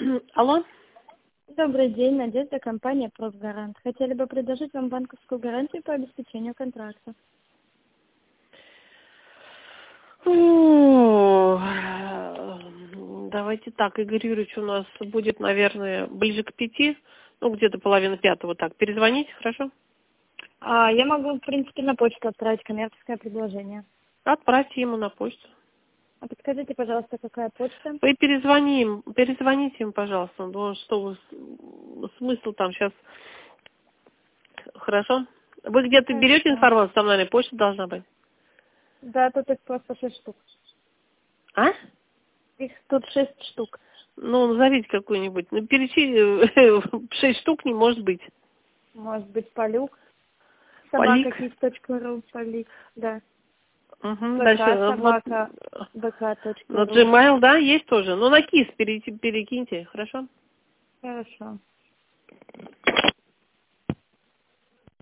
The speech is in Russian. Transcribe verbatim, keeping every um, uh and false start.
Алло? Добрый день, Надежда, компания «Профгарант». Хотели бы предложить вам банковскую гарантию по обеспечению контракта. О, Давайте так, Игорь Юрьевич у нас будет, наверное, ближе к пяти, ну, где-то половина пятого, так, перезвоните, хорошо? А, я могу, в принципе, на почту отправить коммерческое предложение. Отправьте ему на почту. А подскажите, пожалуйста, какая почта? Вы перезвони им, перезвоните им, пожалуйста, ну, что вы, с- смысл там сейчас, хорошо? Вы где-то берете Хорошо. информацию, там, наверное, почта должна быть? Да, тут их просто шесть штук. А? Их тут шесть штук. Ну, назовите какую-нибудь. Ну, перечи... Шесть штук не может быть. Может быть, Полюк, Полик. собака кис точка ру, Полик, да. Угу. ВК, Дальше. Вот. собака, На бк точка ру. Gmail, да, есть тоже. Ну, на кис перейти- перекиньте, хорошо? Хорошо.